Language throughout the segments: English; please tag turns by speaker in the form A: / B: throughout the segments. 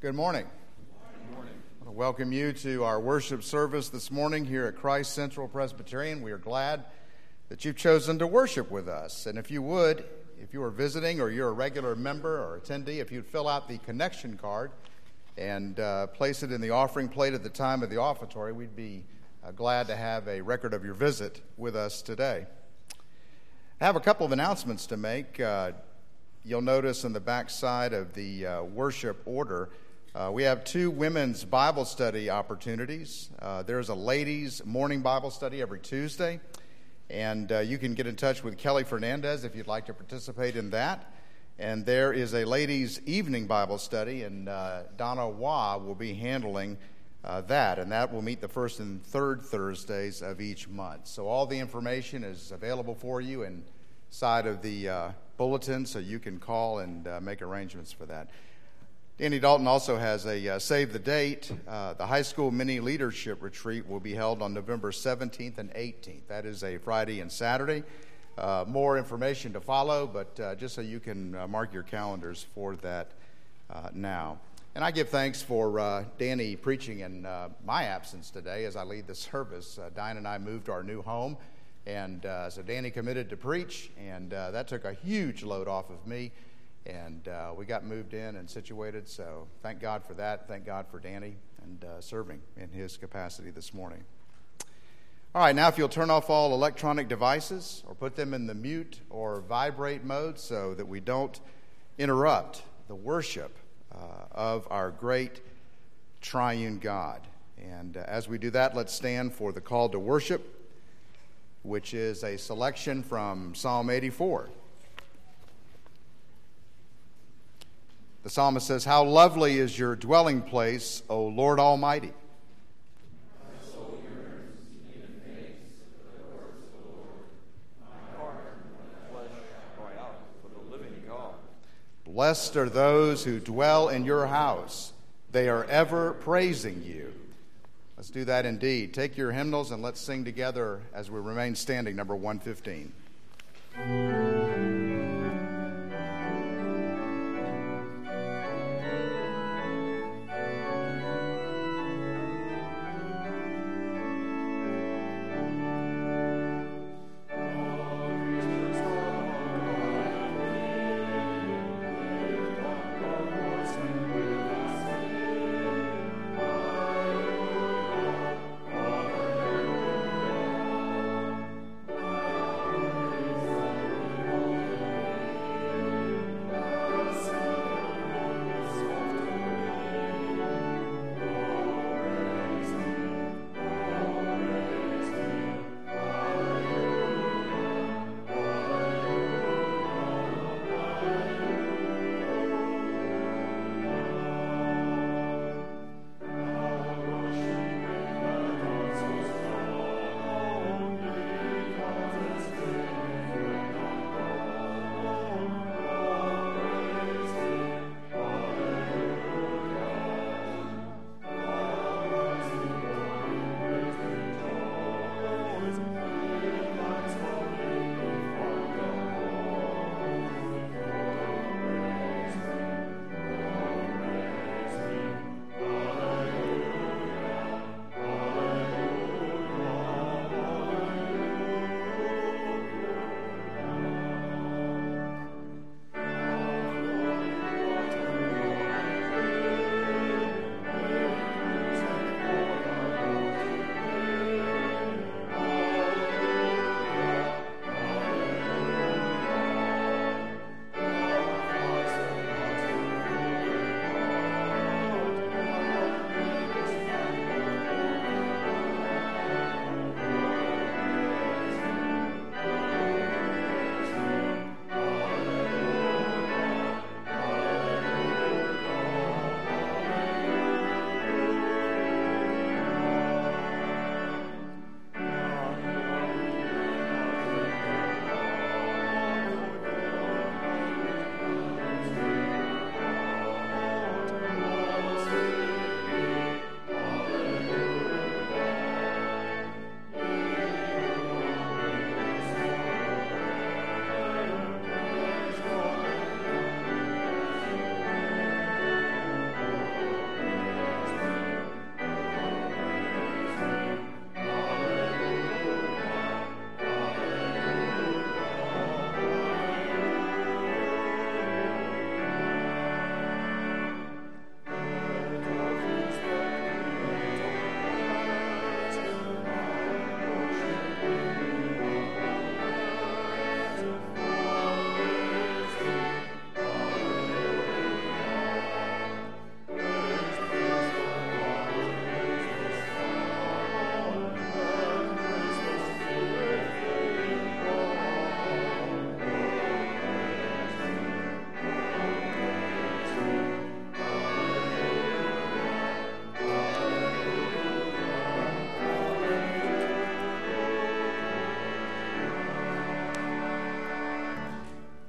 A: Good morning.
B: Good morning.
A: I want to welcome you to our worship service this morning here at Christ Central Presbyterian. We are glad that you've chosen to worship with us. And if you would, if you are visiting or you're a regular member or attendee, if you'd fill out the connection card and place it in the offering plate at the time of the offertory, we'd be glad to have a record of your visit with us today. I have a couple of announcements to make. You'll notice in the back side of the worship order, we have two women's Bible study opportunities. There's a ladies' morning Bible study every Tuesday, and you can get in touch with Kelly Fernandez if you'd like to participate in that. And there is a ladies' evening Bible study, and Donna Wah will be handling that, and that will meet the first and third Thursdays of each month. So all the information is available for you inside of the bulletin, so you can call and make arrangements for that. Danny Dalton also has a save the date. The high school mini leadership retreat will be held on November 17th and 18th. That is a Friday and Saturday. More information to follow, but just so you can mark your calendars for that now. And I give thanks for Danny preaching in my absence today as I lead the service. Diane and I moved to our new home, and so Danny committed to preach, and that took a huge load off of me. And we got moved in and situated, so thank God for that. Thank God for Danny and serving in his capacity this morning. All right, now if you'll turn off all electronic devices or put them in the mute or vibrate mode so that we don't interrupt the worship of our great triune God. And as we do that, let's stand for the call to worship, which is a selection from Psalm 84. The psalmist says, "How lovely is your dwelling place, O Lord Almighty."
B: My soul yearns to see the face of the works of the Lord. My heart and my flesh cry out for the living God.
A: Blessed are those who dwell in your house. They are ever praising you. Let's do that indeed. Take your hymnals and let's sing together as we remain standing, number 115.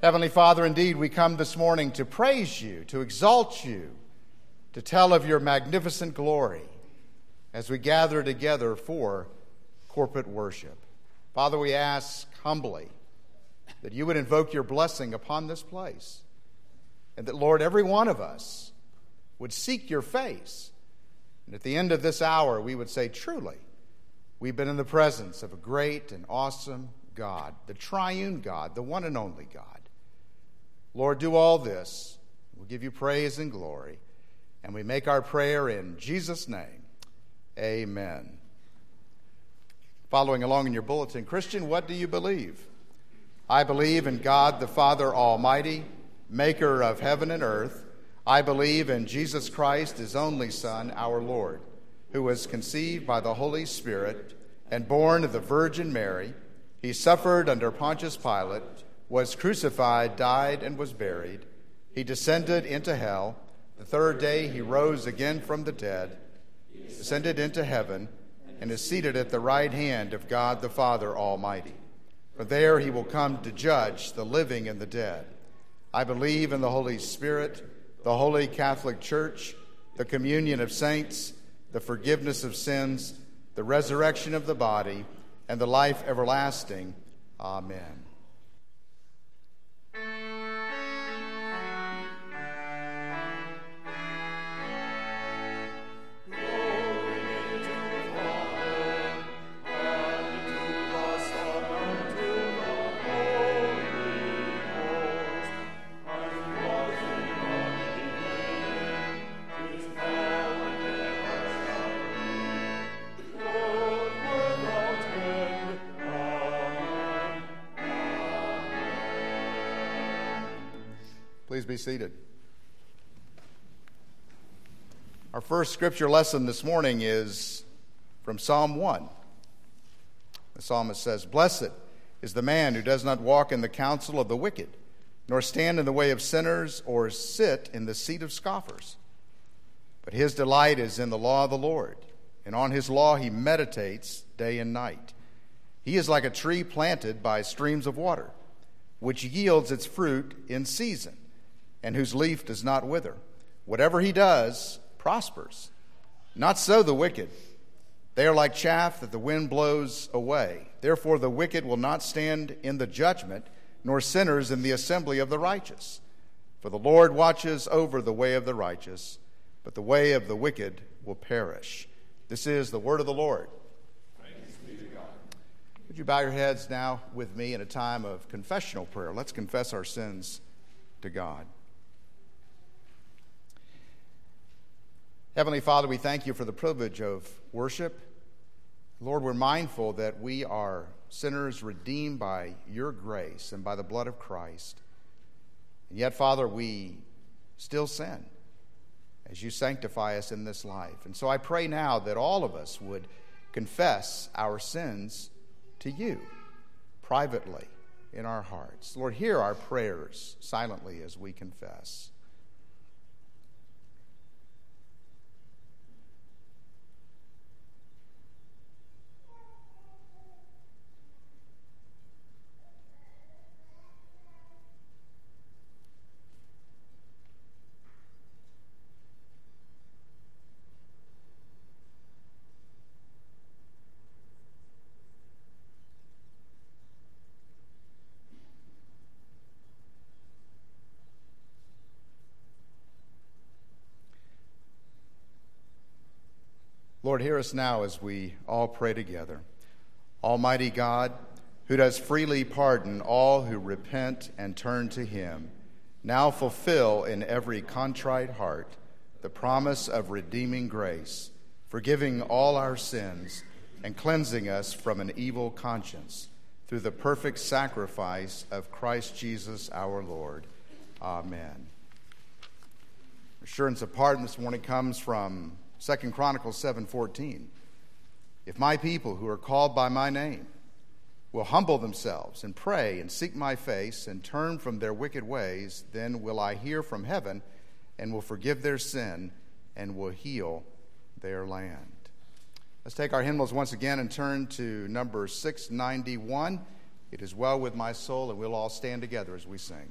A: Heavenly Father, indeed, we come this morning to praise you, to exalt you, to tell of your magnificent glory as we gather together for corporate worship. Father, we ask humbly that you would invoke your blessing upon this place, and that, Lord, every one of us would seek your face. And at the end of this hour, we would say, truly, we've been in the presence of a great and awesome God, the triune God, the one and only God. Lord, do all this. We'll give you praise and glory. And we make our prayer in Jesus' name. Amen. Following along in your bulletin, Christian, what do you believe? I believe in God the Father Almighty, maker of heaven and earth. I believe in Jesus Christ, his only Son, our Lord, who was conceived by the Holy Spirit and born of the Virgin Mary. He suffered under Pontius Pilate, was crucified, died, and was buried. He descended into hell. The third day he rose again from the dead, ascended into heaven, and is seated at the right hand of God the Father Almighty. For there he will come to judge the living and the dead. I believe in the Holy Spirit, the Holy Catholic Church, the communion of saints, the forgiveness of sins, the resurrection of the body, and the life everlasting. Amen. Please be seated. Our first scripture lesson this morning is from Psalm 1. The psalmist says, "Blessed is the man who does not walk in the counsel of the wicked, nor stand in the way of sinners, or sit in the seat of scoffers. But his delight is in the law of the Lord, and on his law he meditates day and night. He is like a tree planted by streams of water, which yields its fruit in season, and whose leaf does not wither. Whatever he does prospers. Not so the wicked. They are like chaff that the wind blows away. Therefore the wicked will not stand in the judgment, nor sinners in the assembly of the righteous. For the Lord watches over the way of the righteous, but the way of the wicked will perish." This is the word of the Lord.
B: Thanks be to God.
A: Would you bow your heads now with me in a time of confessional prayer? Let's confess our sins to God. Heavenly Father, we thank you for the privilege of worship. Lord, we're mindful that we are sinners redeemed by your grace and by the blood of Christ. And yet, Father, we still sin as you sanctify us in this life. And so I pray now that all of us would confess our sins to you privately in our hearts. Lord, hear our prayers silently as we confess. Lord, hear us now as we all pray together. Almighty God, who does freely pardon all who repent and turn to him, now fulfill in every contrite heart the promise of redeeming grace, forgiving all our sins and cleansing us from an evil conscience through the perfect sacrifice of Christ Jesus our Lord. Amen. Assurance of pardon this morning comes from 2 Chronicles 7:14. "If my people who are called by my name will humble themselves and pray and seek my face and turn from their wicked ways, then will I hear from heaven and will forgive their sin and will heal their land." Let's take our hymnals once again and turn to number 691. It is well with my soul, and we'll all stand together as we sing.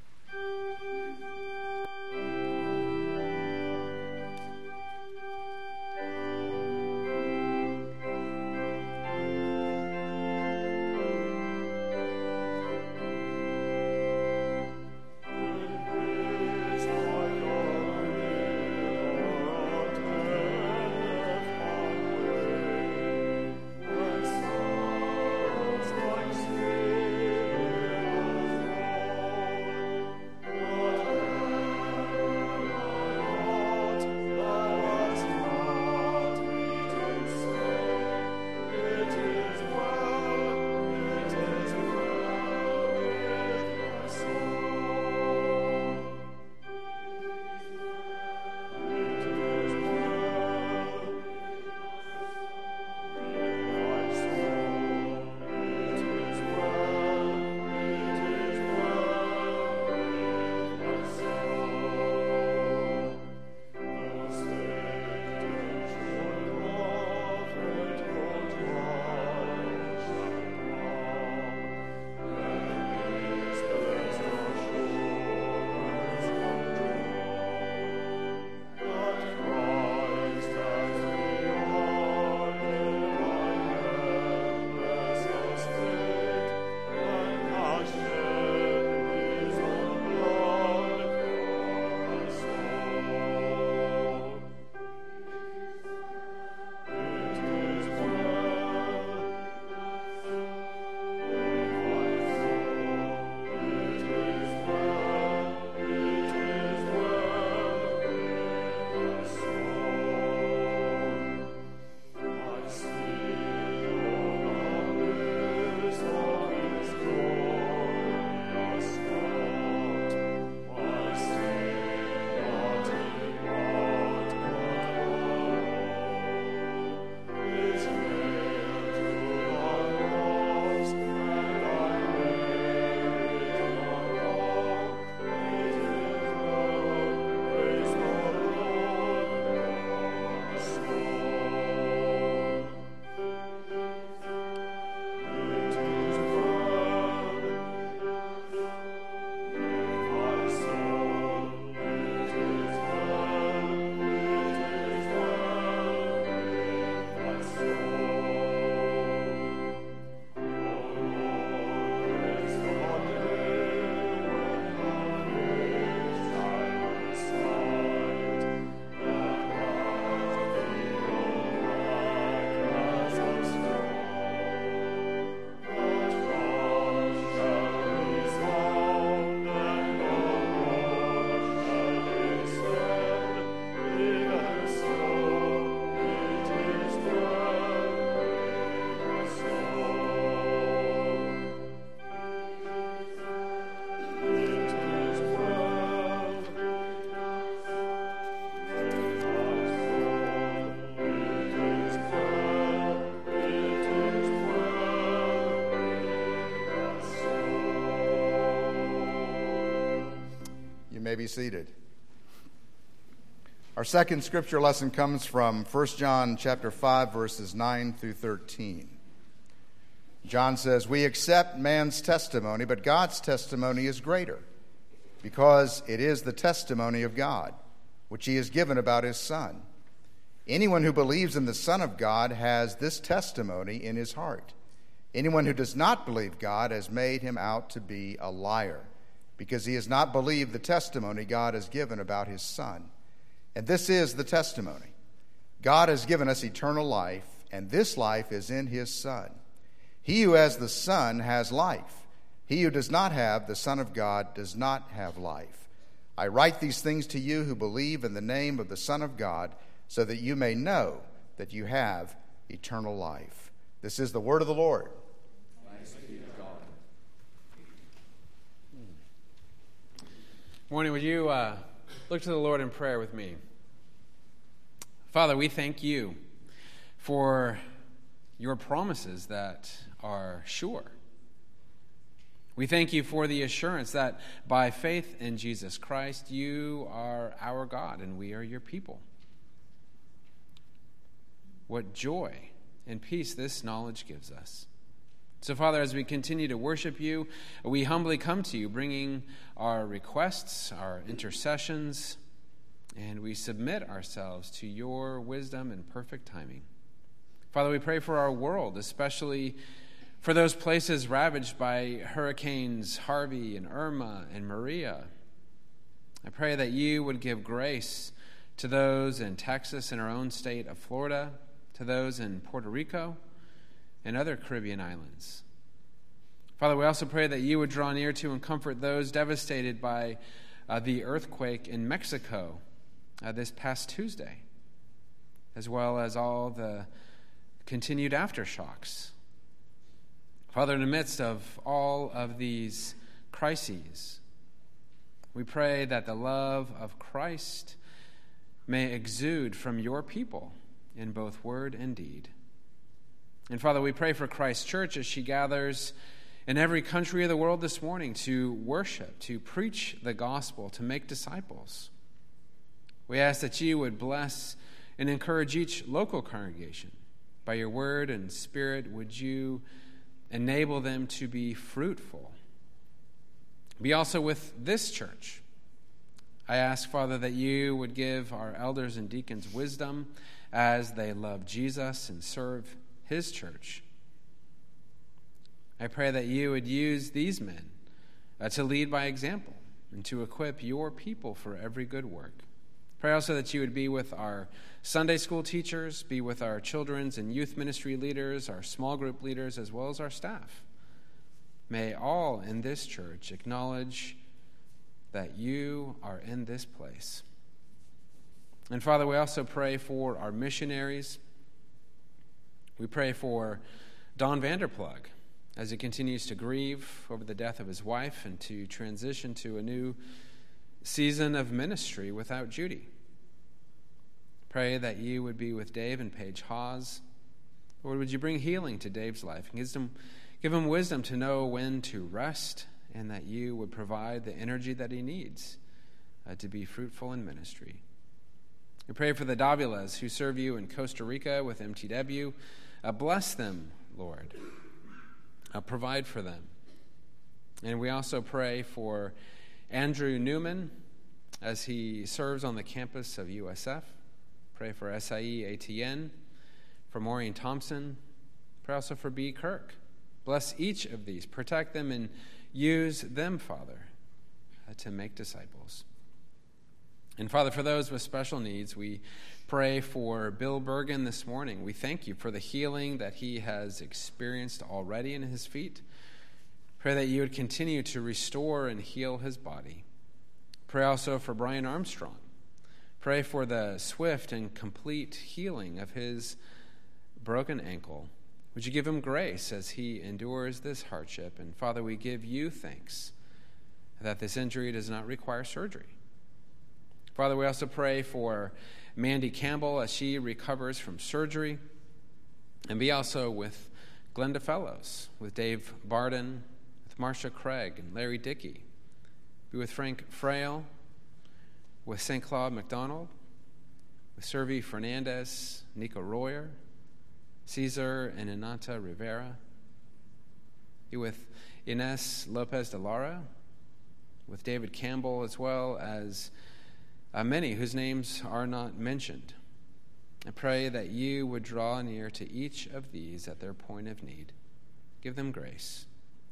A: May be seated. Our second scripture lesson comes from 1 John chapter 5, verses 9 through 13. John says, "We accept man's testimony, but God's testimony is greater, because it is the testimony of God, which he has given about his Son. Anyone who believes in the Son of God has this testimony in his heart. Anyone who does not believe God has made him out to be a liar, because he has not believed the testimony God has given about his Son. And this is the testimony. God has given us eternal life, and this life is in his Son. He who has the Son has life. He who does not have the Son of God does not have life. I write these things to you who believe in the name of the Son of God, so that you may know that you have eternal life." This is the word of the Lord.
C: Morning, would you look to the Lord in prayer with me? Father, we thank you for your promises that are sure. We thank you for the assurance that by faith in Jesus Christ, you are our God and we are your people. What joy and peace this knowledge gives us. So, Father, as we continue to worship you, we humbly come to you, bringing our requests, our intercessions, and we submit ourselves to your wisdom and perfect timing. Father, we pray for our world, especially for those places ravaged by hurricanes Harvey and Irma and Maria. I pray that you would give grace to those in Texas and our own state of Florida, to those in Puerto Rico and other Caribbean islands. Father, we also pray that you would draw near to and comfort those devastated by the earthquake in Mexico this past Tuesday, as well as all the continued aftershocks. Father, in the midst of all of these crises, we pray that the love of Christ may exude from your people in both word and deed. And Father, we pray for Christ's church as she gathers in every country of the world this morning to worship, to preach the gospel, to make disciples. We ask that you would bless and encourage each local congregation. By your word and spirit, would you enable them to be fruitful? Be also with this church. I ask, Father, that you would give our elders and deacons wisdom as they love Jesus and serve his church. I pray that you would use these men to lead by example and to equip your people for every good work. Pray also that you would be with our Sunday school teachers, be with our children's and youth ministry leaders, our small group leaders, as well as our staff. May all in this church acknowledge that you are in this place. And Father, we also pray for our missionaries. We pray for Don Vanderplug as he continues to grieve over the death of his wife and to transition to a new season of ministry without Judy. Pray that you would be with Dave and Paige Hawes. Lord, would you bring healing to Dave's life and give him wisdom to know when to rest, and that you would provide the energy that he needs to be fruitful in ministry. We pray for the Davilas who serve you in Costa Rica with MTW. Bless them, Lord. Provide for them. And we also pray for Andrew Newman as he serves on the campus of USF. Pray for SIE ATN, for Maureen Thompson. Pray also for B. Kirk. Bless each of these. Protect them and use them, Father, to make disciples. And Father, for those with special needs, we pray for Bill Bergen this morning. We thank you for the healing that he has experienced already in his feet. Pray that you would continue to restore and heal his body. Pray also for Brian Armstrong. Pray for the swift and complete healing of his broken ankle. Would you give him grace as he endures this hardship? And Father, we give you thanks that this injury does not require surgery. Father, we also pray for Mandy Campbell as she recovers from surgery. And be also with Glenda Fellows, with Dave Barden, with Marcia Craig and Larry Dickey. Be with Frank Frail, with St. Claude McDonald, with Servi Fernandez, Nico Royer, Cesar and Inanta Rivera. Be with Ines Lopez de Lara, with David Campbell, as well as many whose names are not mentioned. I pray that you would draw near to each of these at their point of need. Give them grace.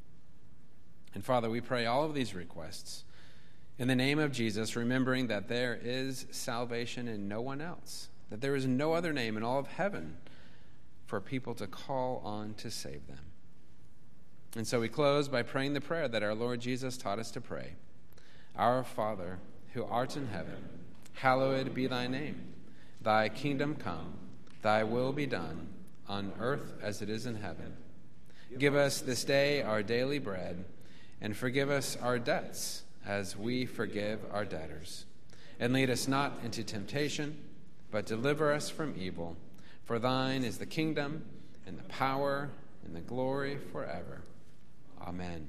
C: And Father, we pray all of these requests in the name of Jesus, remembering that there is salvation in no one else, that there is no other name in all of heaven for people to call on to save them. And so we close by praying the prayer that our Lord Jesus taught us to pray. Our Father, who art in heaven, hallowed be thy name. Thy kingdom come, thy will be done, on earth as it is in heaven. Give us this day our daily bread, and forgive us our debts as we forgive our debtors. And lead us not into temptation, but deliver us from evil. For thine is the kingdom, and the power, and the glory forever. Amen.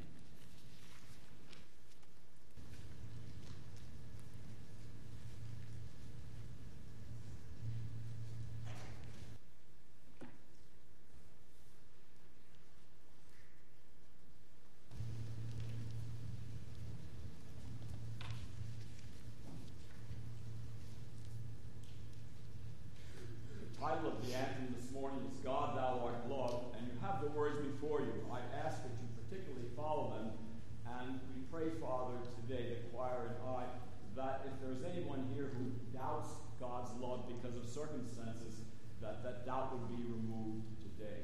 D: anyone here who doubts God's love because of circumstances, that doubt would be removed today.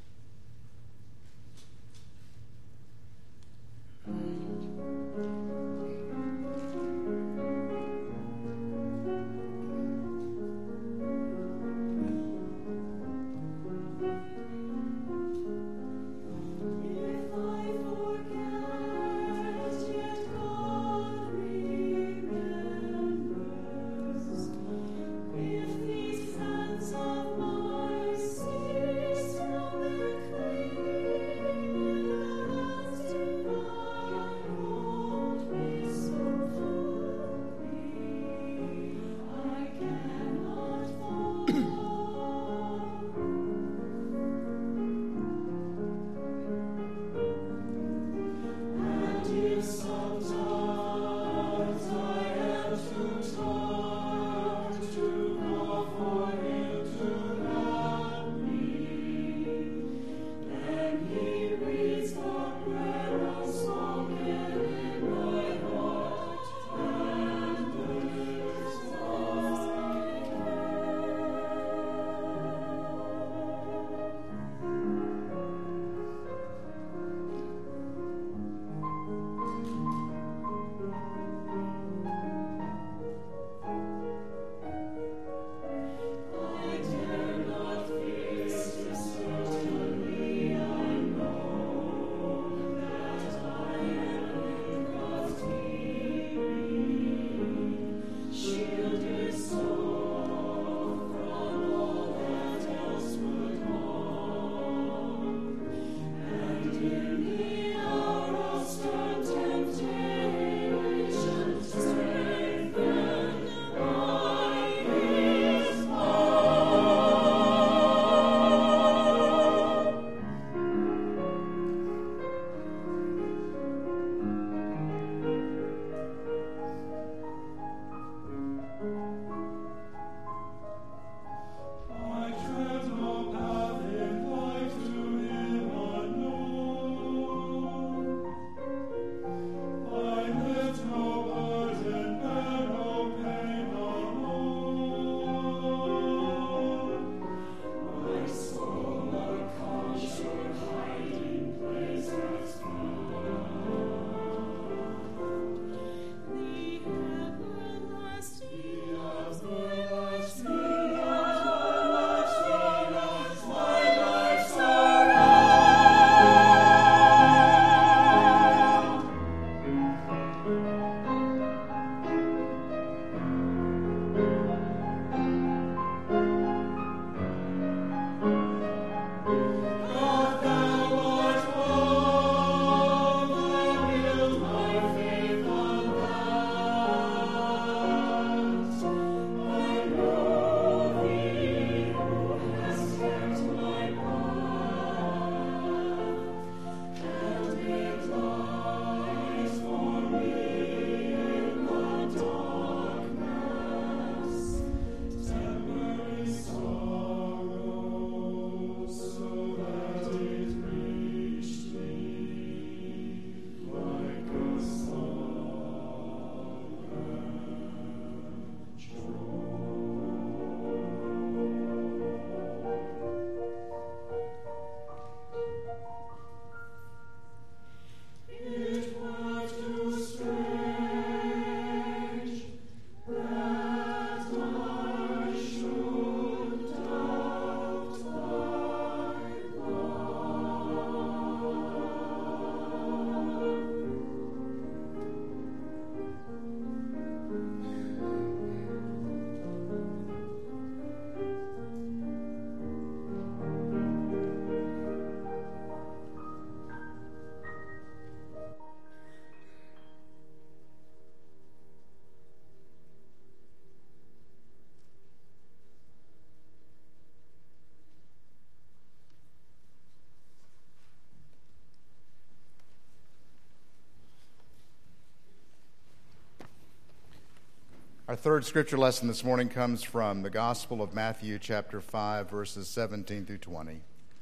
A: Our third scripture lesson this morning comes from the Gospel of Matthew, chapter 5, verses 17 through 20.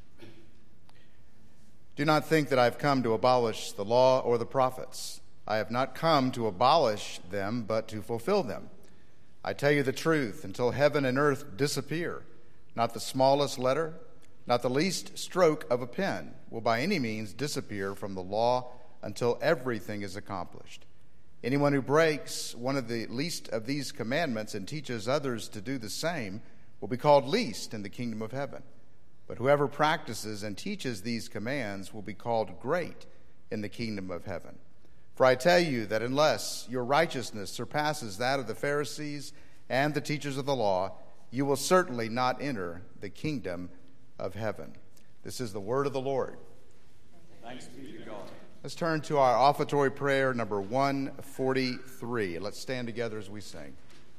A: Do not think that I have come to abolish the law or the prophets. I have not come to abolish them, but to fulfill them. I tell you the truth, until heaven and earth disappear, not the smallest letter, not the least stroke of a pen will by any means disappear from the law until everything is accomplished. Anyone who breaks one of the least of these commandments and teaches others to do the same will be called least in the kingdom of heaven. But whoever practices and teaches these commands will be called great in the kingdom of heaven. For I tell you that unless your righteousness surpasses that of the Pharisees and the teachers of the law, you will certainly not enter the kingdom of heaven. This is the word of the Lord.
B: Thanks be to God.
A: Let's turn to our offertory prayer number 143. Let's stand together as we sing.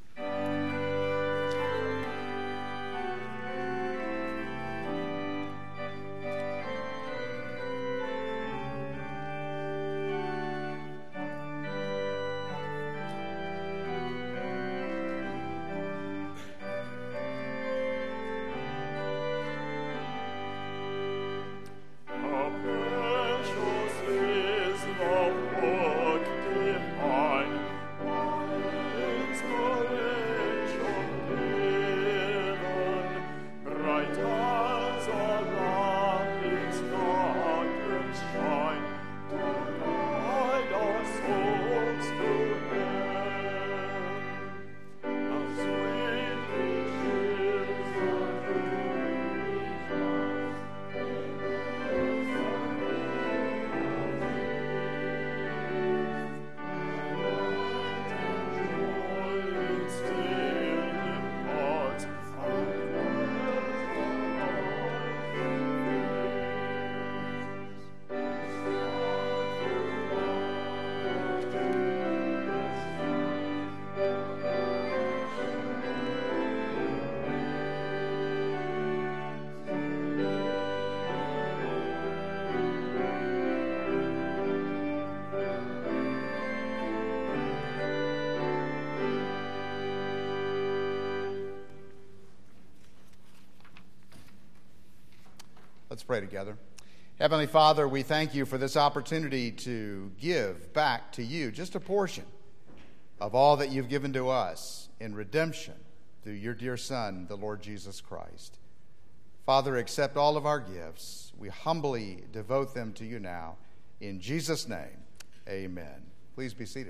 A: Let's pray together. Heavenly Father, we thank you for this opportunity to give back to you just a portion of all that you've given to us in redemption through your dear Son, the Lord Jesus Christ. Father, accept all of our gifts. We humbly devote them to you now. In Jesus' name, amen. Please be seated.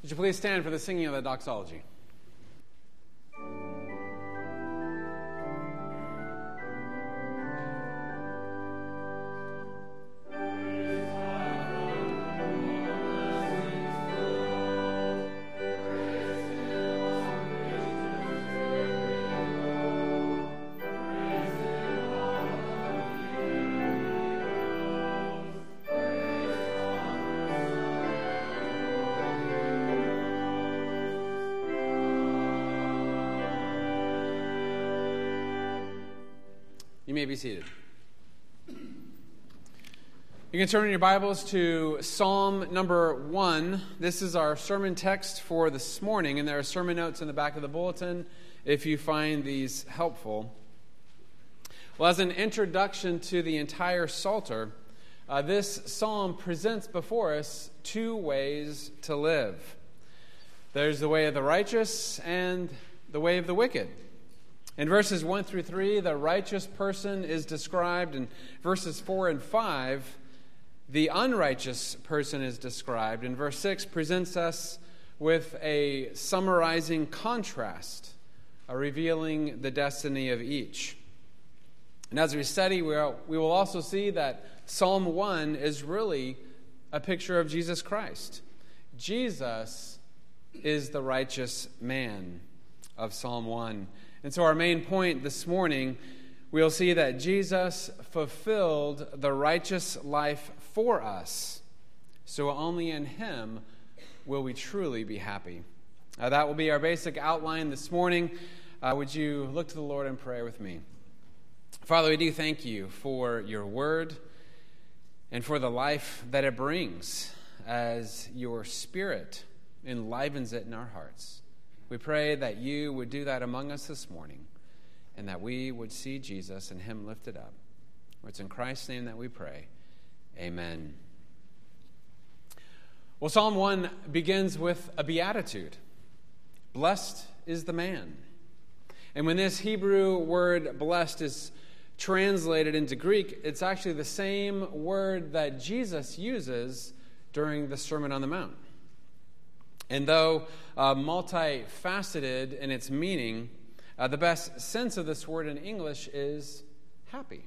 C: Would you please stand for the singing of the doxology? You may be seated. You can turn in your Bibles to Psalm number 1. This is our sermon text for this morning, and there are sermon notes in the back of the bulletin if you find these helpful. Well, as an introduction to the entire Psalter, this psalm presents before us two ways to live. There's the way of the righteous and the way of the wicked. In verses 1 through 3, the righteous person is described. In verses 4 and 5, the unrighteous person is described. And verse 6 presents us with a summarizing contrast, revealing the destiny of each. And as we study, we will also see that Psalm 1 is really a picture of Jesus Christ. Jesus is the righteous man of Psalm 1. And so our main point this morning, we'll see that Jesus fulfilled the righteous life for us. So only in him will we truly be happy. That will be our basic outline this morning. Would you look to the Lord in prayer with me? Father, we do thank you for your word and for the life that it brings as your Spirit enlivens it in our hearts. We pray that you would do that among us this morning and that we would see Jesus and him lifted up. It's in Christ's name that we pray. Amen. Well, Psalm 1 begins with a beatitude. Blessed is the man. And when this Hebrew word blessed is translated into Greek, it's actually the same word that Jesus uses during the Sermon on the Mount. And though multifaceted in its meaning, the best sense of this word in English is happy.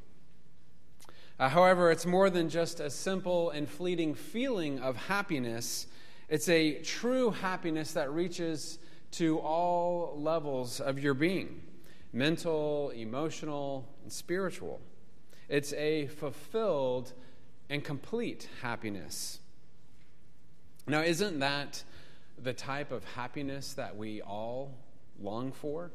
C: However, it's more than just a simple and fleeting feeling of happiness. It's a true happiness that reaches to all levels of your being, mental, emotional, and spiritual. It's a fulfilled and complete happiness. Now, isn't that the type of happiness that we all long for?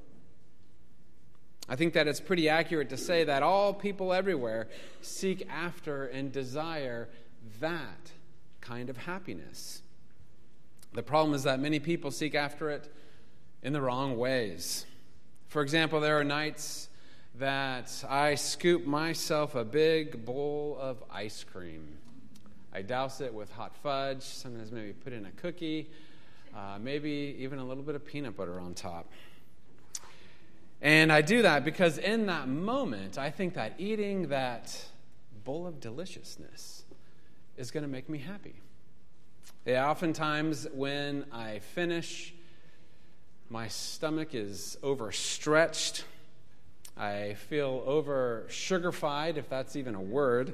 C: I think that it's pretty accurate to say that all people everywhere seek after and desire that kind of happiness. The problem is that many people seek after it in the wrong ways. For example, there are nights that I scoop myself a big bowl of ice cream. I douse it with hot fudge, sometimes maybe put in a cookie, maybe even a little bit of peanut butter on top. And I do that because in that moment, I think that eating that bowl of deliciousness is going to make me happy. Yeah, oftentimes when I finish, my stomach is overstretched. I feel over-sugar-fied, if that's even a word.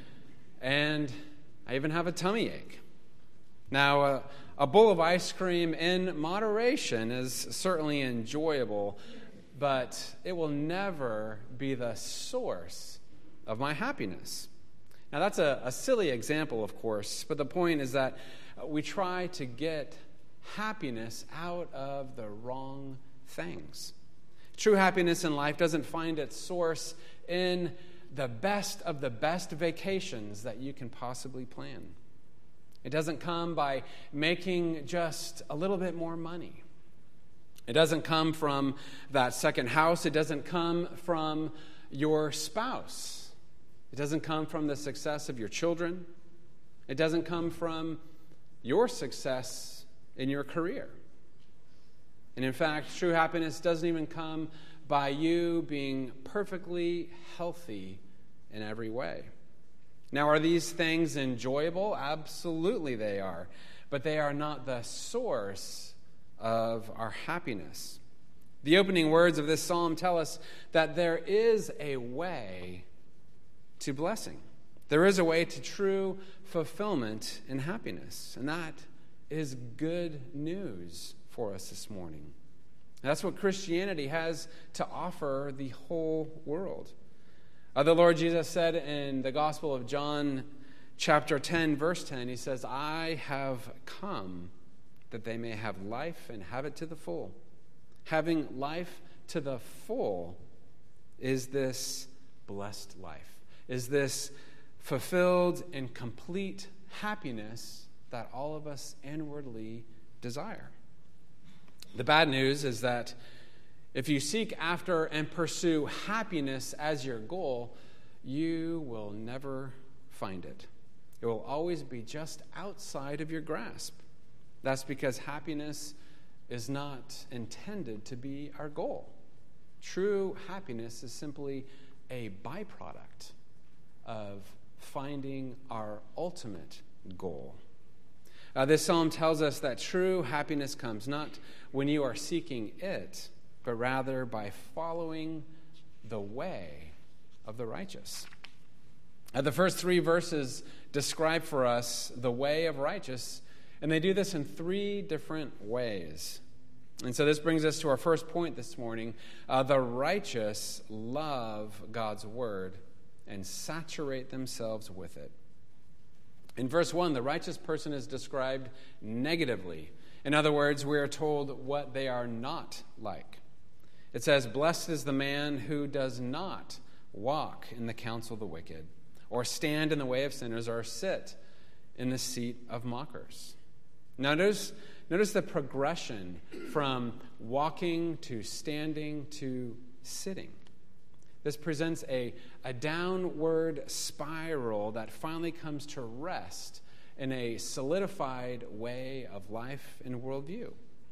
C: And I even have a tummy ache. Now, a bowl of ice cream in moderation is certainly enjoyable, but it will never be the source of my happiness. Now, that's a silly example, of course, but the point is that we try to get happiness out of the wrong things. True happiness in life doesn't find its source in the best of the best vacations that you can possibly plan. It doesn't come by making just a little bit more money. It doesn't come from that second house. It doesn't come from your spouse. It doesn't come from the success of your children. It doesn't come from your success in your career. And in fact, true happiness doesn't even come by you being perfectly healthy in every way. Now, are these things enjoyable? Absolutely they are. but they are not the source of our happiness. The opening words of this psalm tell us that there is a way to blessing. There is a way to true fulfillment and happiness, and that is good news for us this morning. That's what Christianity has to offer the whole world. The Lord Jesus said in the Gospel of John, chapter 10, verse 10, he says, I have come that they may have life and have it to the full. Having life to the full is this blessed life, is this fulfilled and complete happiness that all of us inwardly desire. The bad news is that if you seek after and pursue happiness as your goal, you will never find it. It will always be just outside of your grasp. That's because happiness is not intended to be our goal. True happiness is simply a byproduct of finding our ultimate goal. This psalm tells us that true happiness comes not when you are seeking it, but rather by following the way of the righteous. The first 3 verses describe for us the way of righteous, and they do this in 3 different ways. And so this brings us to our first point this morning. The righteous love God's word and saturate themselves with it. In verse 1, the righteous person is described negatively. In other words, we are told what they are not like. It says, blessed is the man who does not walk in the counsel of the wicked, or stand in the way of sinners, or sit in the seat of mockers. Notice the progression from walking to standing to sitting. This presents a downward spiral that finally comes to rest in a solidified way of life and worldview.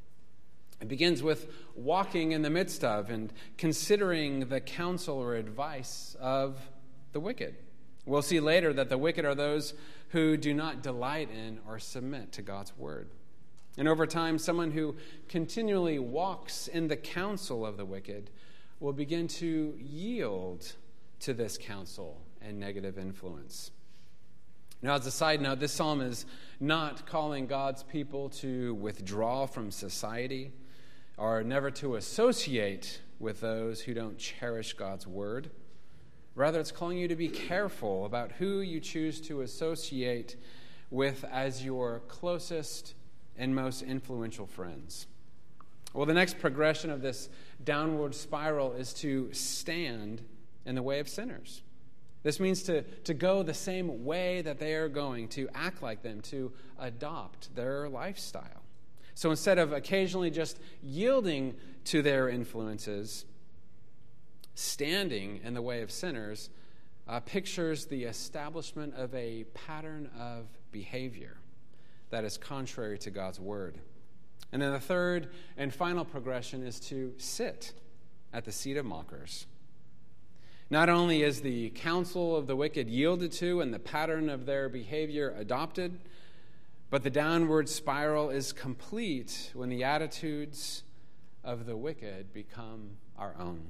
C: It begins with walking in the midst of and considering the counsel or advice of the wicked. We'll see later that the wicked are those who do not delight in or submit to God's word. And over time, someone who continually walks in the counsel of the wicked will begin to yield to this counsel and negative influence. Now, as a side note, this psalm is not calling God's people to withdraw from society or never to associate with those who don't cherish God's word. Rather, it's calling you to be careful about who you choose to associate with as your closest and most influential friends. Well, the next progression of this downward spiral is to stand in the way of sinners. This means to go the same way that they are going, to act like them, to adopt their lifestyle. So instead of occasionally just yielding to their influences, standing in the way of sinners pictures the establishment of a pattern of behavior that is contrary to God's word. And then the third and final progression is to sit at the seat of mockers. Not only is the counsel of the wicked yielded to and the pattern of their behavior adopted, but the downward spiral is complete when the attitudes of the wicked become our own.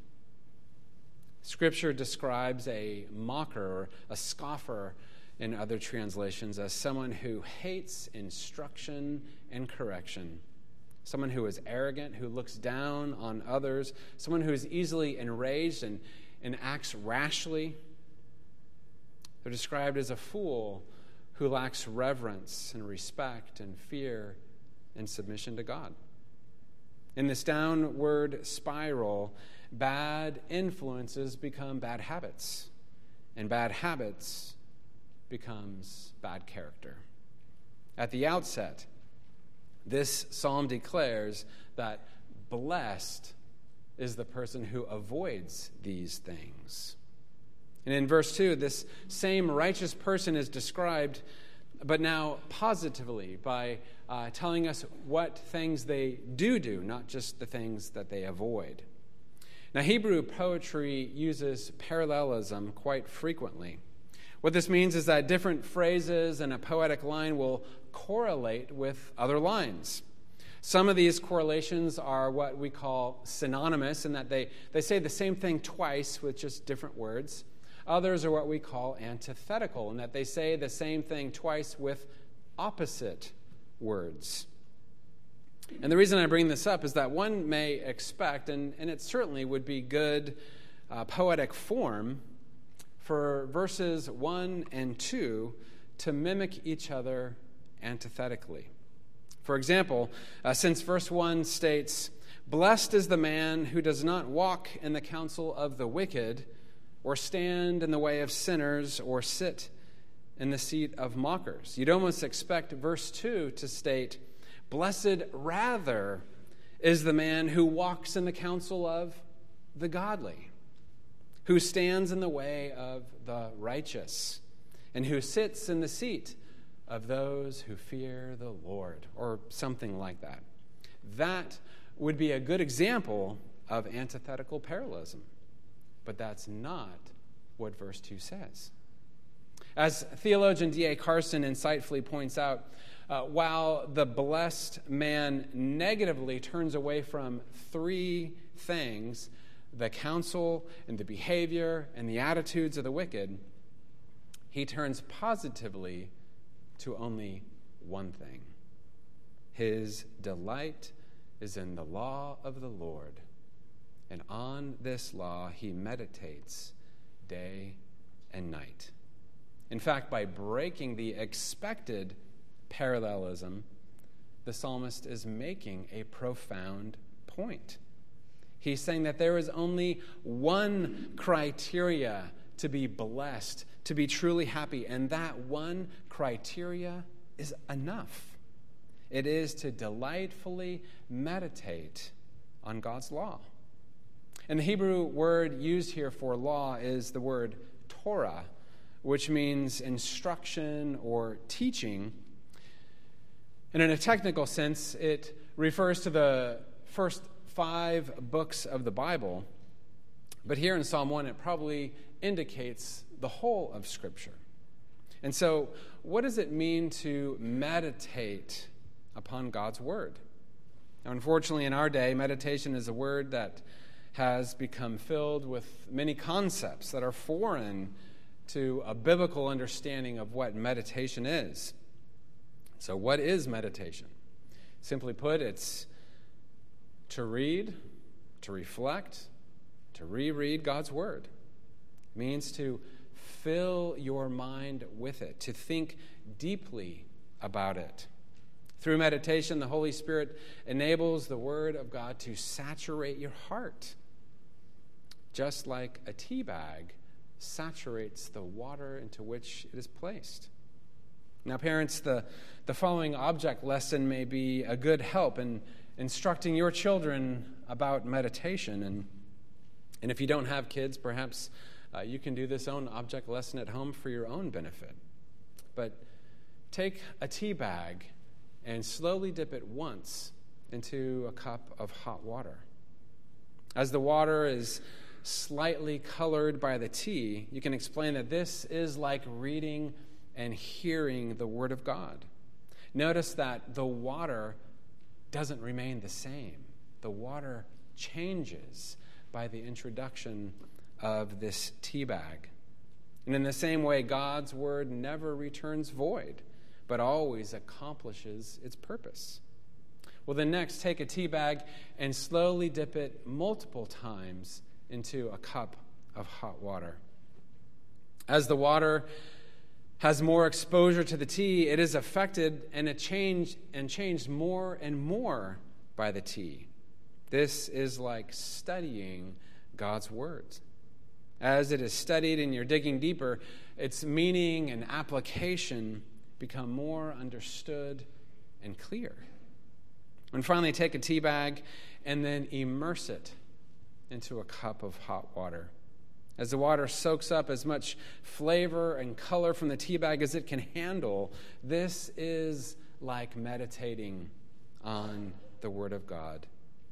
C: Scripture describes a mocker or a scoffer in other translations as someone who hates instruction and correction, someone who is arrogant, who looks down on others, someone who is easily enraged and acts rashly. They're described as a fool who lacks reverence and respect and fear and submission to God. In this downward spiral, bad influences become bad habits, and bad habits becomes bad character. At the outset, this psalm declares that blessed is the person who avoids these things. And in verse 2, this same righteous person is described, but now positively, by telling us what things they do, not just the things that they avoid. Now, Hebrew poetry uses parallelism quite frequently. What this means is that different phrases in a poetic line will correlate with other lines. Some of these correlations are what we call synonymous, in that they say the same thing twice with just different words. Others are what we call antithetical, in that they say the same thing twice with opposite words. And the reason I bring this up is that one may expect, and it certainly would be good poetic form, for verses 1 and 2 to mimic each other antithetically. For example, since verse 1 states, "Blessed is the man who does not walk in the counsel of the wicked, or stand in the way of sinners, or sit in the seat of mockers," you'd almost expect verse 2 to state, "Blessed rather is the man who walks in the counsel of the godly, who stands in the way of the righteous, and who sits in the seat of those who fear the Lord," or something like that. That would be a good example of antithetical parallelism, but that's not what verse 2 says. As theologian D.A. Carson insightfully points out, while the blessed man negatively turns away from three things, the counsel and the behavior and the attitudes of the wicked, he turns positively to only one thing. His delight is in the law of the Lord, and on this law he meditates day and night. In fact, by breaking the expected parallelism, the psalmist is making a profound point. He's saying that there is only one criteria to be blessed, to be truly happy, and that one criteria is enough. It is to delightfully meditate on God's law. And the Hebrew word used here for law is the word Torah, which means instruction or teaching. And in a technical sense, it refers to the first 5 books of the Bible. But here in Psalm 1, it probably indicates the whole of Scripture. And so, what does it mean to meditate upon God's Word? Now, unfortunately, in our day, meditation is a word that has become filled with many concepts that are foreign to a biblical understanding of what meditation is. So, what is meditation? Simply put, it's to read, to reflect, to reread God's Word. It means to fill your mind with it, to think deeply about it. Through meditation, the Holy Spirit enables the Word of God to saturate your heart, just like a tea bag saturates the water into which it is placed. Now, parents, the following object lesson may be a good help in instructing your children about meditation. And if you don't have kids, perhaps you can do this own object lesson at home for your own benefit. But take a tea bag and slowly dip it once into a cup of hot water. As the water is slightly colored by the tea, you can explain that this is like reading and hearing the Word of God. Notice that the water doesn't remain the same. The water changes by the introduction of this tea bag. And in the same way, God's Word never returns void, but always accomplishes its purpose. Well, then next, take a tea bag and slowly dip it multiple times into a cup of hot water. As the water has more exposure to the tea, it is affected and changed more and more by the tea. This is like studying God's words. As it is studied and you're digging deeper, its meaning and application become more understood and clear. And finally, take a tea bag and then immerse it into a cup of hot water. As the water soaks up as much flavor and color from the tea bag as it can handle, this is like meditating on the Word of God.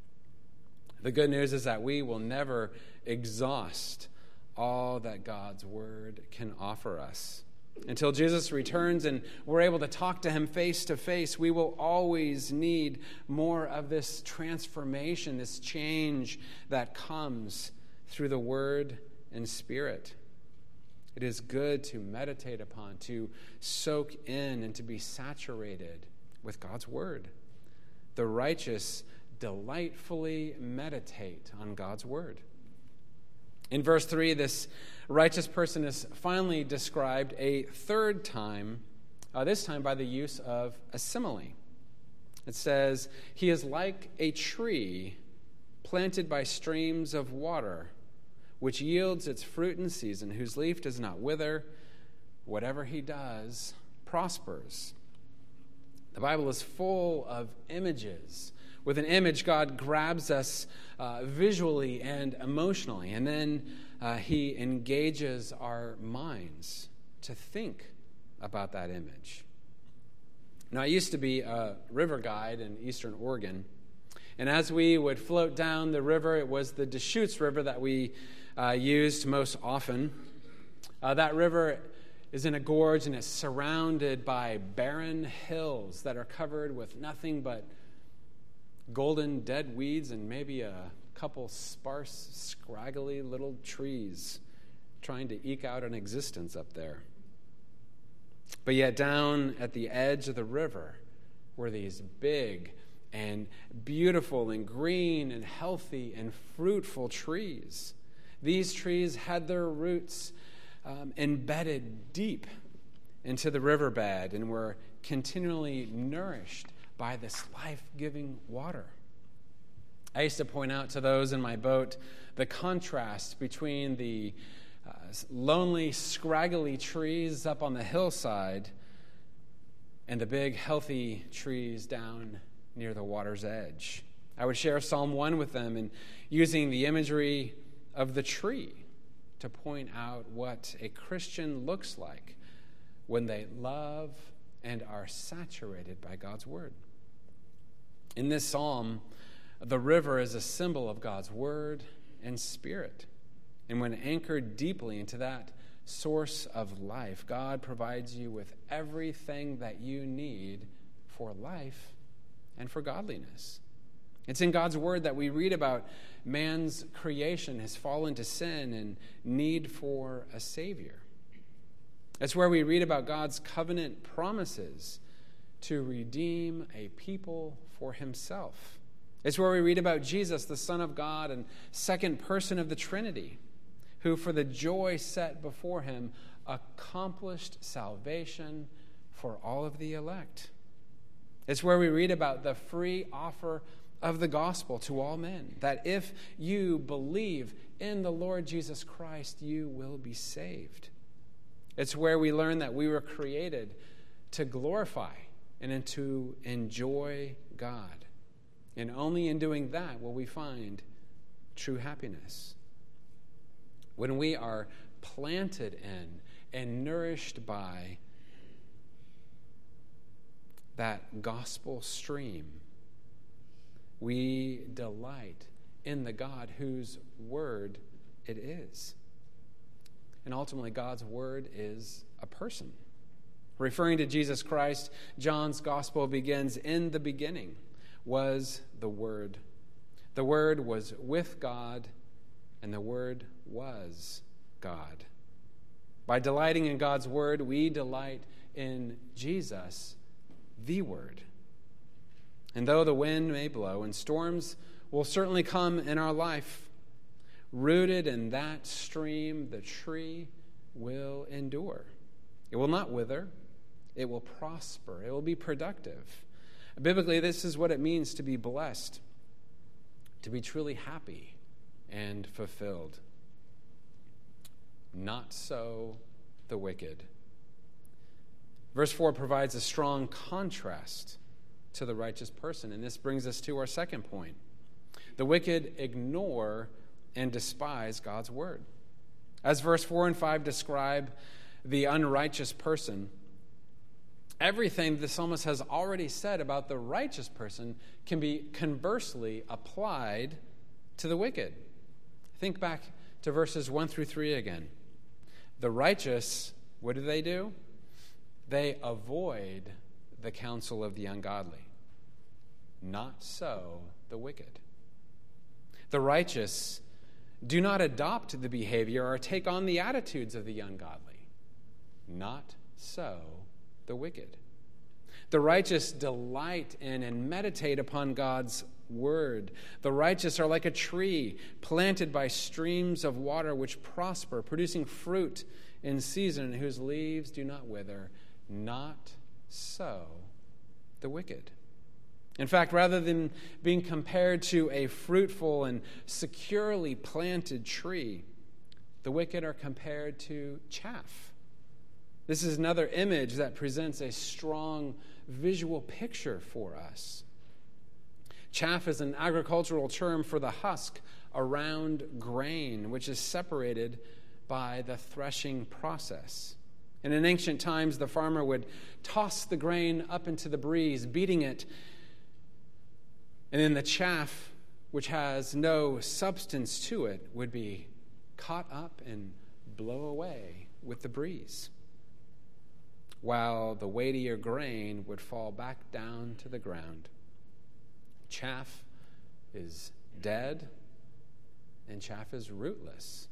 C: The good news is that we will never exhaust all that God's Word can offer us. Until Jesus returns and we're able to talk to him face to face, we will always need more of this transformation, this change that comes through the Word and Spirit. It is good to meditate upon, to soak in, and to be saturated with God's Word. The righteous delightfully meditate on God's Word. In verse 3, this righteous person is finally described a third time, this time by the use of a simile. It says, "He is like a tree planted by streams of water, which yields its fruit in season, whose leaf does not wither. Whatever he does prospers." The Bible is full of images. With an image, God grabs us visually and emotionally, and then he engages our minds to think about that image. Now, I used to be a river guide in Eastern Oregon, and as we would float down the river, it was the Deschutes River that we used most often. That river is in a gorge, and it's surrounded by barren hills that are covered with nothing but golden dead weeds and maybe a couple sparse, scraggly little trees trying to eke out an existence up there. But yet down at the edge of the river were these big and beautiful and green and healthy and fruitful trees. These trees had their roots embedded deep into the riverbed and were continually nourished by this life-giving water. I used to point out to those in my boat the contrast between the lonely, scraggly trees up on the hillside and the big, healthy trees down near the water's edge. I would share Psalm 1 with them and using the imagery of the tree to point out what a Christian looks like when they love and are saturated by God's Word. In this psalm, the river is a symbol of God's Word and Spirit. And when anchored deeply into that source of life, God provides you with everything that you need for life and for godliness. It's in God's Word that we read about man's creation has fallen to sin and need for a Savior. It's where we read about God's covenant promises to redeem a people for himself. It's where we read about Jesus, the Son of God and second person of the Trinity, who for the joy set before him accomplished salvation for all of the elect. It's where we read about the free offer of the gospel to all men, that if you believe in the Lord Jesus Christ, you will be saved. It's where we learn that we were created to glorify and to enjoy God. And only in doing that will we find true happiness. When we are planted in and nourished by that gospel stream, we delight in the God whose word it is. And ultimately, God's word is a person. Referring to Jesus Christ, John's gospel begins, "In the beginning was the Word. The Word was with God, and the Word was God." By delighting in God's word, we delight in Jesus, the Word. And though the wind may blow and storms will certainly come in our life, rooted in that stream, the tree will endure. It will not wither. It will prosper. It will be productive. Biblically, this is what it means to be blessed, to be truly happy and fulfilled. Not so the wicked. Verse 4 provides a strong contrast to the righteous person, and this brings us to our second point. The wicked ignore and despise God's word. As verse 4 and 5 describe the unrighteous person, everything the psalmist has already said about the righteous person can be conversely applied to the wicked. Think back to verses 1 through 3 again. The righteous What do? They avoid the counsel of the ungodly. Not so the wicked. The righteous do not adopt the behavior or take on the attitudes of the ungodly. Not so the wicked. The righteous delight in and meditate upon God's word. The righteous are like a tree planted by streams of water which prosper, producing fruit in season, and whose leaves do not wither. Not so the wicked. In fact, rather than being compared to a fruitful and securely planted tree, the wicked are compared to chaff. This is another image that presents a strong visual picture for us. Chaff is an agricultural term for the husk around grain, which is separated by the threshing process. And in ancient times, the farmer would toss the grain up into the breeze, beating it, and then the chaff, which has no substance to it, would be caught up and blow away with the breeze, while the weightier grain would fall back down to the ground. Chaff is dead, and chaff is rootless.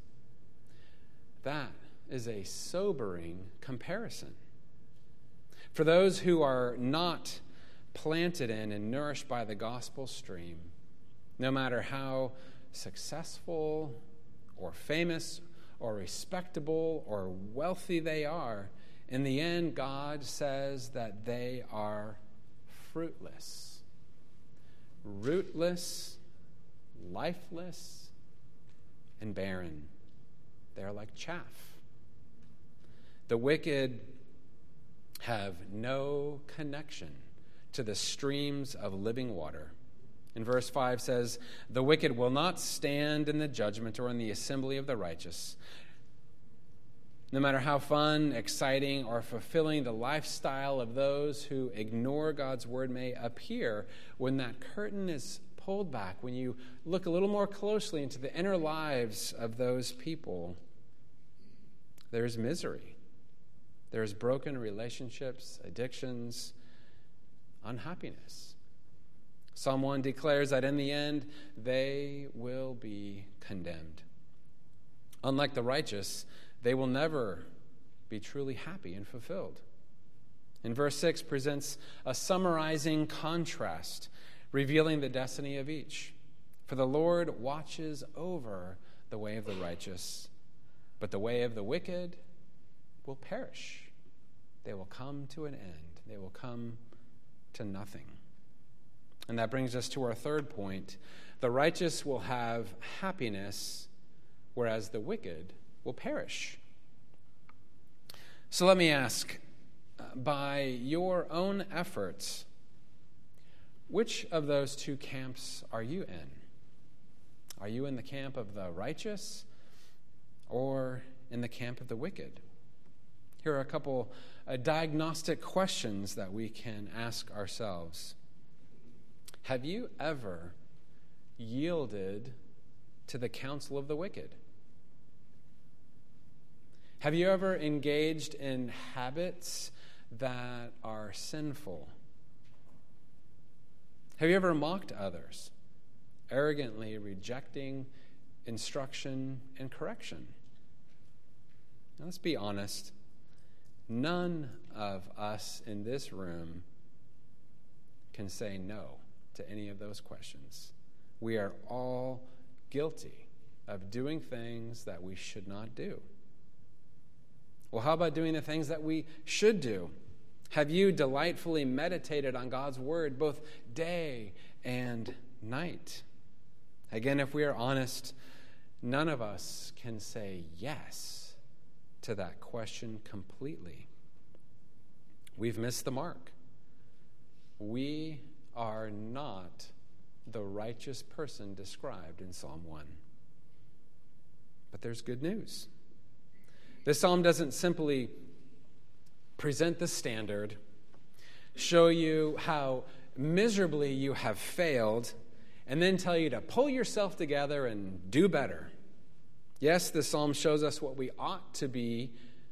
C: That is a sobering comparison. For those who are not planted in and nourished by the gospel stream, no matter how successful or famous or respectable or wealthy they are, in the end, God says that they are fruitless, rootless, lifeless, and barren. They are like chaff. The wicked have no connection to the streams of living water. And verse 5 says, "The wicked will not stand in the judgment or in the assembly of the righteous." No matter how fun, exciting, or fulfilling the lifestyle of those who ignore God's word may appear, when that curtain is pulled back, when you look a little more closely into the inner lives of those people, there's misery. There's broken relationships, addictions, unhappiness. Psalm 1 declares that in the end, they will be condemned. Unlike the righteous, they will never be truly happy and fulfilled. And verse 6 presents a summarizing contrast, revealing the destiny of each. For the Lord watches over the way of the righteous, but the way of the wicked will perish. They will come to an end. They will come to nothing. And that brings us to our third point. The righteous will have happiness, whereas the wicked will perish. So let me ask, by your own efforts, which of those two camps are you in? Are you in the camp of the righteous or in the camp of the wicked? Here are a couple diagnostic questions that we can ask ourselves. Have you ever yielded to the counsel of the wicked? Have you ever engaged in habits that are sinful? Have you ever mocked others, arrogantly rejecting instruction and correction? Now, let's be honest. None of us in this room can say no to any of those questions. We are all guilty of doing things that we should not do. Well, how about doing the things that we should do? Have you delightfully meditated on God's word both day and night? Again, if we are honest, none of us can say yes to that question completely. We've missed the mark. We are not the righteous person described in Psalm 1. But there's good news. This psalm doesn't simply present the standard, show you how miserably you have failed, and then tell you to pull yourself together and do better. Yes, the psalm shows us what we ought to be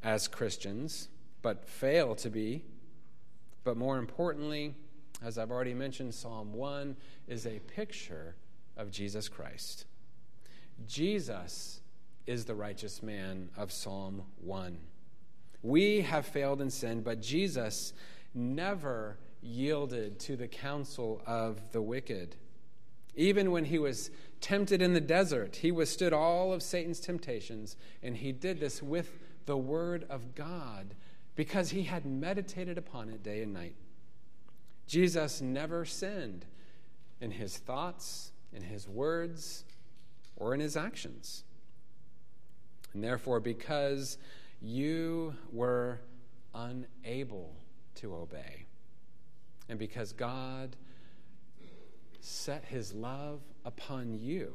C: as Christians, but fail to be. But more importantly, as I've already mentioned, Psalm 1 is a picture of Jesus Christ. Jesus is the righteous man of Psalm 1. We have failed and sinned, but Jesus never yielded to the counsel of the wicked. Even when he was tempted in the desert, he withstood all of Satan's temptations, and he did this with the word of God because he had meditated upon it day and night. Jesus never sinned in his thoughts, in his words, or in his actions. And therefore, because you were unable to obey, and because God set his love upon you,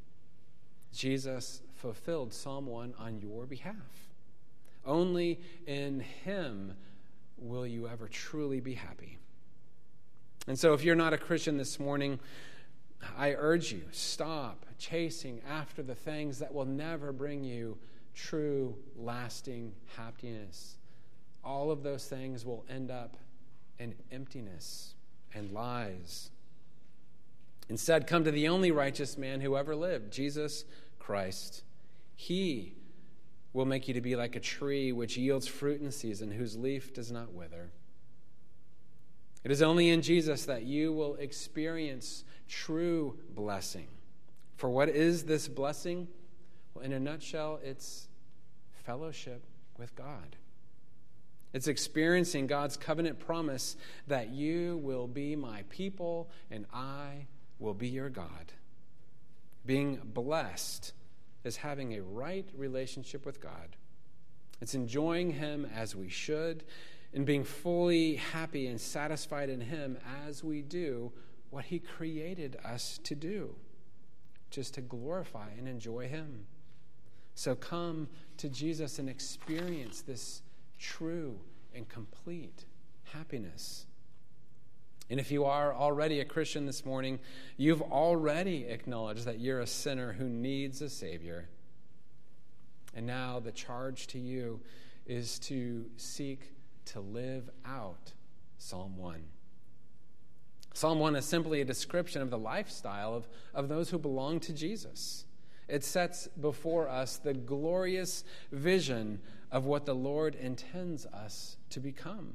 C: Jesus fulfilled Psalm 1 on your behalf. Only in him will you ever truly be happy. And so if you're not a Christian this morning, I urge you, stop chasing after the things that will never bring you true, lasting happiness. All of those things will end up in emptiness and lies. Instead, come to the only righteous man who ever lived, Jesus Christ. He will make you to be like a tree which yields fruit in season, whose leaf does not wither. It is only in Jesus that you will experience true blessing. For what is this blessing? Well, in a nutshell, it's fellowship with God. It's experiencing God's covenant promise that you will be my people and I will be your God. Being blessed is having a right relationship with God. It's enjoying him as we should and being fully happy and satisfied in him as we do what he created us to do, just to glorify and enjoy him. So come to Jesus and experience this true and complete happiness. And if you are already a Christian this morning, you've already acknowledged that you're a sinner who needs a Savior. And now the charge to you is to seek to live out Psalm 1. Psalm 1 is simply a description of the lifestyle of those who belong to Jesus. It sets before us the glorious vision of what the Lord intends us to become.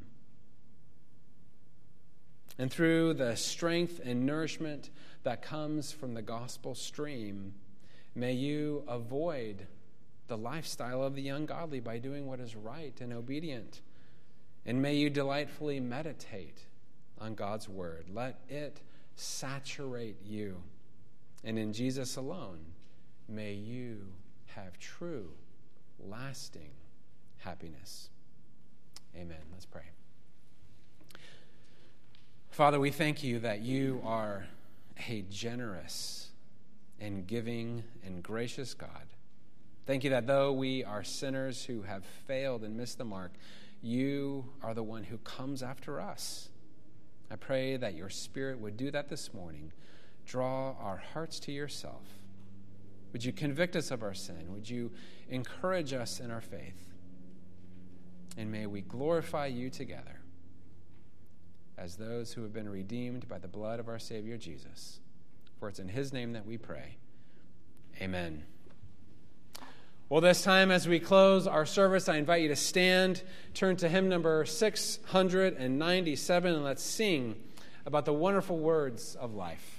C: And through the strength and nourishment that comes from the gospel stream, may you avoid the lifestyle of the ungodly by doing what is right and obedient. And may you delightfully meditate on God's word. Let it saturate you. And in Jesus alone, may you have true, lasting happiness. Amen. Let's pray. Father, we thank you that you are a generous and giving and gracious God. Thank you that though we are sinners who have failed and missed the mark, you are the one who comes after us. I pray that your Spirit would do that this morning. Draw our hearts to yourself. Would you convict us of our sin? Would you encourage us in our faith? And may we glorify you together as those who have been redeemed by the blood of our Savior Jesus. For it's in his name that we pray. Amen. Well, this time as we close our service, I invite you to stand, turn to hymn number 697, and let's sing about the wonderful words of life.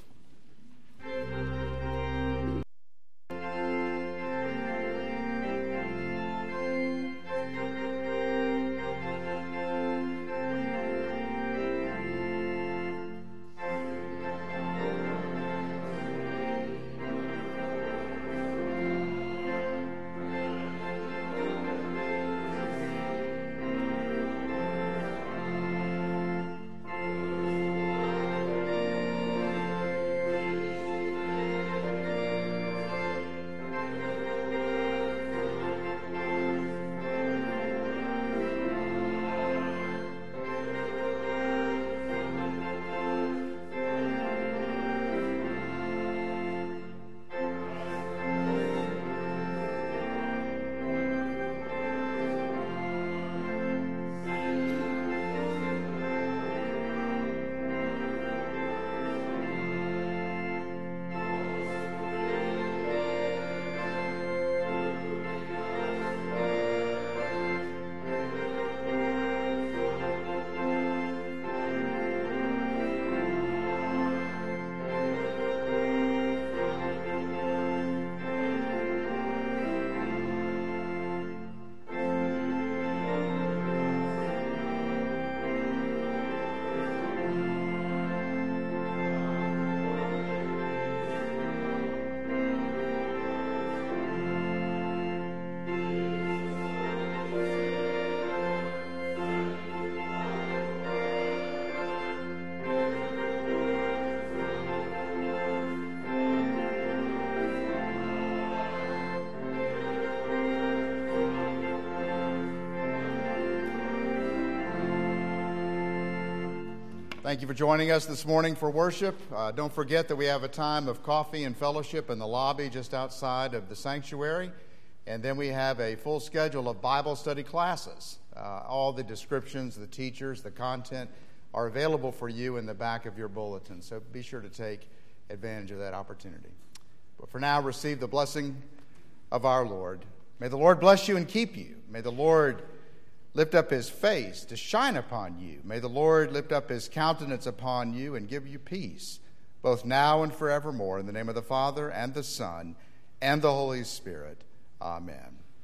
A: Thank you for joining us this morning for worship. Don't forget that we have a time of coffee and fellowship in the lobby just outside of the sanctuary. And then we have a full schedule of Bible study classes. All the descriptions, the teachers, the content are available for you in the back of your bulletin. So be sure to take advantage of that opportunity. But for now, receive the blessing of our Lord. May the Lord bless you and keep you. May the Lord lift up his face to shine upon you. May the Lord lift up his countenance upon you and give you peace, both now and forevermore. In the name of the Father, and the Son, and the Holy Spirit. Amen.